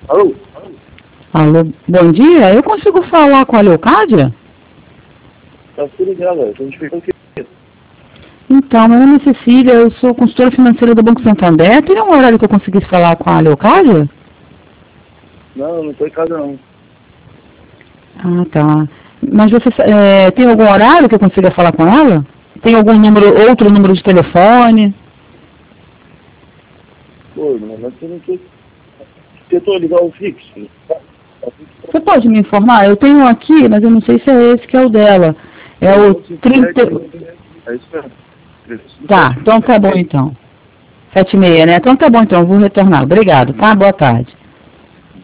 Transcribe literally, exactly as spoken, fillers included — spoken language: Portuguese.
Alô? Alô, bom dia. Eu consigo falar com a Leocádia? Tá tudo ligado, eu tô te perguntando o que. Então, meu nome é Cecília, eu sou consultora financeira do Banco Santander. Teria um horário que eu conseguisse falar com a Leocádia? Não, eu não tô em casa não. Ah, tá. Mas você é, tem algum horário que eu consiga falar com ela? Tem algum número, outro número de telefone? Pô, mano, mas eu não tô... Tentou ligar o fixo? Você pode me informar? Eu tenho aqui, mas eu não sei se é esse que é o dela. É o trinta... É isso mesmo. Tá, então tá bom então. Sete e meia, né? Então tá bom então, eu vou retornar. Obrigado, tá? Boa tarde.